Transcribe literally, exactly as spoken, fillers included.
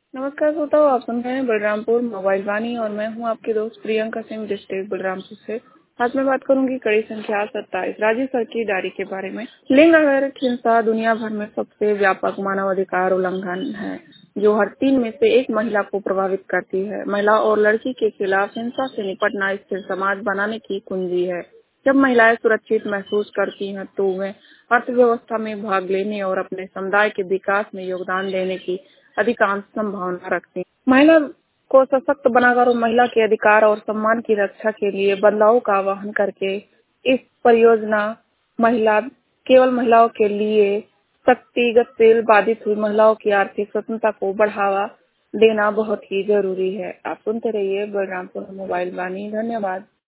नमस्कार श्रोताओ, आप सुन रहे हैं बलरामपुर मोबाइल वाणी और मैं हूं आपकी दोस्त प्रियंका सिंह डिस्ट्रिक्ट बलरामपुर से। आज मैं बात करूंगी कड़ी संख्या सत्ताईस राज्य स्तर की डायरी के बारे में। लिंग आधारित हिंसा दुनिया भर में सबसे व्यापक मानवाधिकार उल्लंघन है जो हर तीन में से एक महिला को प्रभावित करती है। महिला और लड़की के खिलाफ हिंसा से निपटना स्थिर समाज बनाने की कुंजी है। जब महिलाएं सुरक्षित महसूस करती हैं तो वे अर्थव्यवस्था में भाग लेने और अपने समुदाय के विकास में योगदान देने की अधिकांश संभावना रखती हैं। महिला को सशक्त बनाकर और महिला के अधिकार और सम्मान की रक्षा के लिए बदलाव का आह्वान करके इस परियोजना महिला केवल महिलाओं के लिए शक्तिगत बाधित हुई महिलाओं की आर्थिक स्वतंत्रता को बढ़ावा देना बहुत ही जरूरी है। आप सुनते रहिए बलरामपुर मोबाइल वाणी। धन्यवाद।